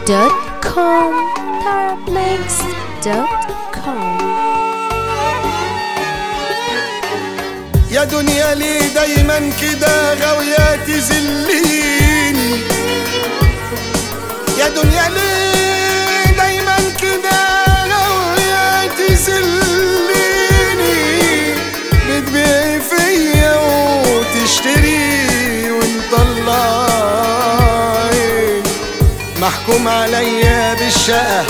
tarabmix.com tarabmix.com. يا دنيا ليه دايما كده غاوية تذليني؟ يا دنيا ليه دايما كده غاوية تذليني؟ بتبيع فيا وتشتري ونطلعين، محكوم عليا بالشقة،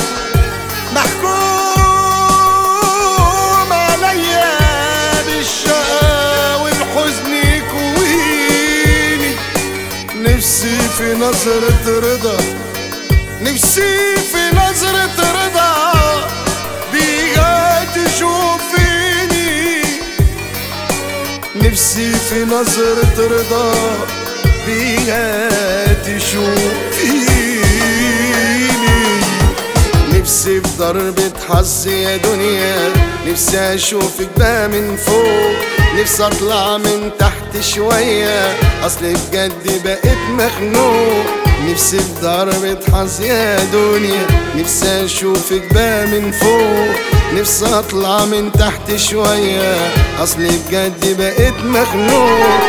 محكوم عليا بالشقة والحزن يكويني. نفسي في نظرة رضا، نفسي في نظرة رضا بيها تشوفيني. نفسي في نظرة رضا بيها تشوفيني. نفسي في ضربة حظ يا دنيا، نفسي اشوفك بقى من فوق، نفسي اطلع من تحت شوية اصل بجد بقيت مخنوق. نفسي في ضربة حظ يا دنيا، نفسي اشوفك بقى من فوق، نفسي اطلع من تحت شوية اصل بجد بقيت مخنوق.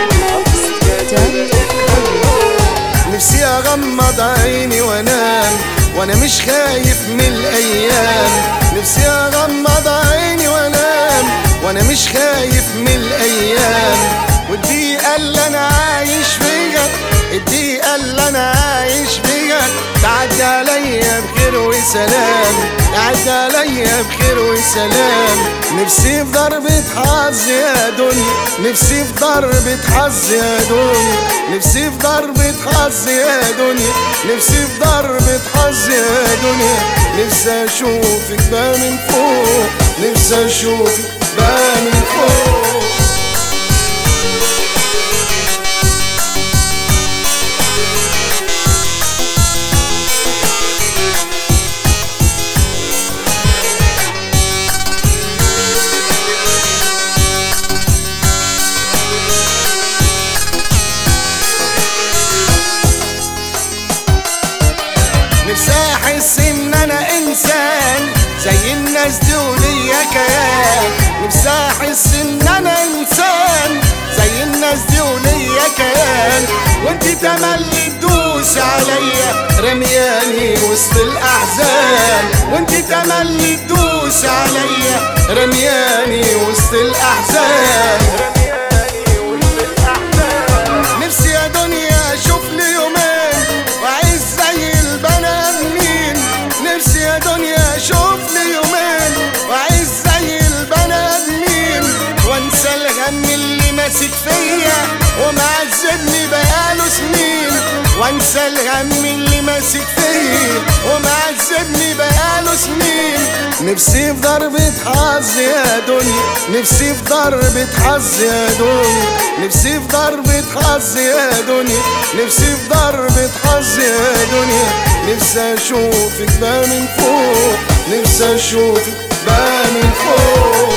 نفسي اغمض عيني وانام وانا مش خايف من الايام. نفسي اغمض عيني وانام وانا مش خايف من الايام. والدقيقة اللي انا عايش فيها، الدقيقة اللي انا عايش فيها تعدي عليا بخير وسلام، تعدي عليا بخير وسلام. نفسي في ضربة حظ يا دنيا، نفسي في ضربة حظ يا دنيا، نفسي في ضربة حظ يا دنيا، نفسي في ضربة حظ يا دنيا. نفسي اشوفك بقى من فوق، نفسي اشوفك بقى من فوق. نفسي احس ان انا انسان زي الناس دي وليا كيان. نفسي احس ان انا انسان زي الناس دي وليا كيان. وانت تملي تدوس عليا رمياني وسط الاحزان، وانت تملي تدوس عليا رمياني وسط الاحزان. نفسي يا دنيا اشوف لي يومين واعيش زي البني ادمين. نفسي يا دنيا اشوف لي يومين واعيش زي البني ادمين، وانسى الغم اللي ماسك فيا ومعذبني بقاله سنين، وانسى الغم اللي ماسك فيا ومعذبني بقاله سنين. نفسي في ضربة حظ يا دنيا، نفسي في ضربة حظ يا دنيا، نفسي في ضربة حظ يا دنيا، نفسي في ضربة حظ يا دنيا. نفسي اشوفك بقى من فوق، نفسي اشوفك بقى من فوق.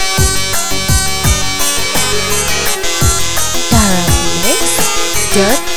tarabmix.com